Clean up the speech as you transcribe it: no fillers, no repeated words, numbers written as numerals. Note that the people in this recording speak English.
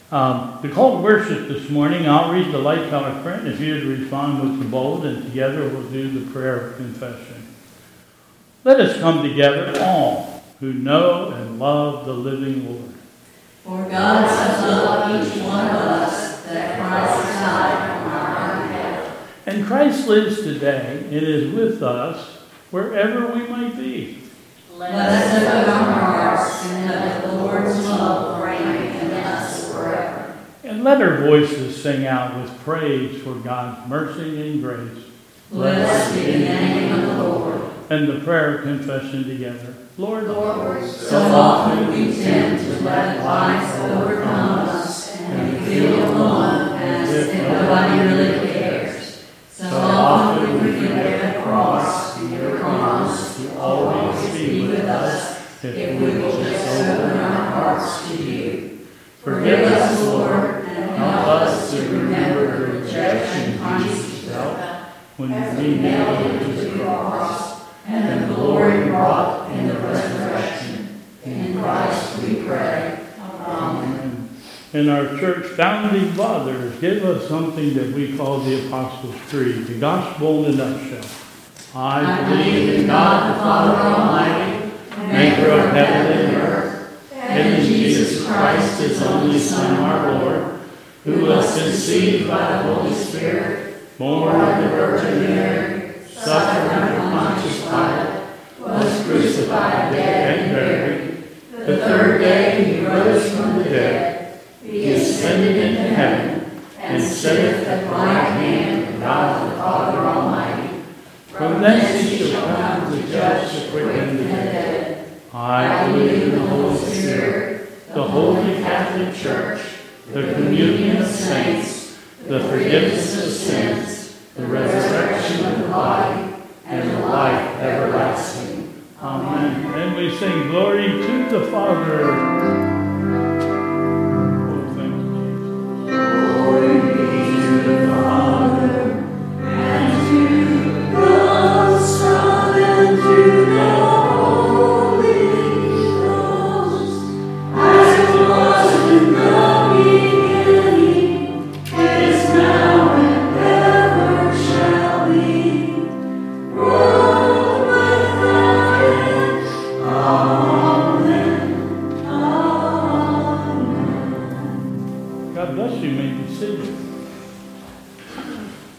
The call to worship this morning, I'll read the light color print if you'd respond with the bold, and together we'll do the prayer of confession. Let us come together, all who know and love the living Lord. For God so loved each one of us that Christ died on our behalf. And Christ lives today and is with us wherever we might be. Let us open our hearts and let the Lord's love reign in us forever. And let our voices sing out with praise for God's mercy and grace. Blessed be the name of the Lord. And the prayer of confession together. Lord, so often we tend to let life overcome us and we feel alone as if nobody really cares. So often we forget the cross and your promise to always be with us if we will just open our hearts to you. Forgive us, Lord, and help us to remember the rejection Christ felt when we nailed him to the cross, and the glory wrought in the resurrection. In Christ we pray. Amen. And our church founding fathers give us something that we call the Apostles' Creed, the gospel in a nutshell. I believe in God the Father Almighty, maker of heaven and earth, and in Jesus Christ, his only Son, our Lord, who was conceived by the Holy Spirit, born of the Virgin Mary, suffered under Pontius Pilate, was crucified, dead, and buried. The third day he rose from the dead. He ascended into heaven, and sitteth at the right hand of God the Father Almighty. From thence he shall come to judge the quick and the dead. I believe in the Holy Spirit, the Holy Catholic Church, the communion of saints, the forgiveness of sins, the resurrection of the body, and the life everlasting. Amen. And we sing glory to the Father,